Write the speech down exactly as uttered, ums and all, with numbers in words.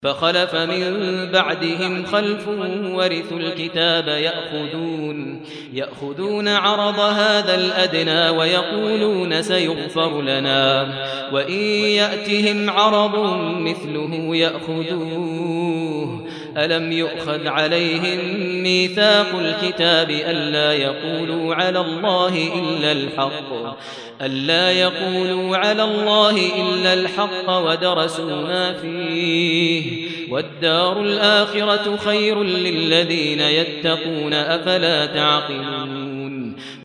فخلف من بعدهم خلف ورثوا الكتاب يأخذون, يأخذون عرض هذا الأدنى ويقولون سيغفر لنا وإن يأتهم عرض مثله يأخذوه ألم يؤخذ عليهم ميثاق الكتاب ألا يقولوا على الله إلا الحق ألا يقولوا على الله إلا الحق ودرسوا ما فيه والدار الآخرة خير للذين يتقون أفلا تعقلون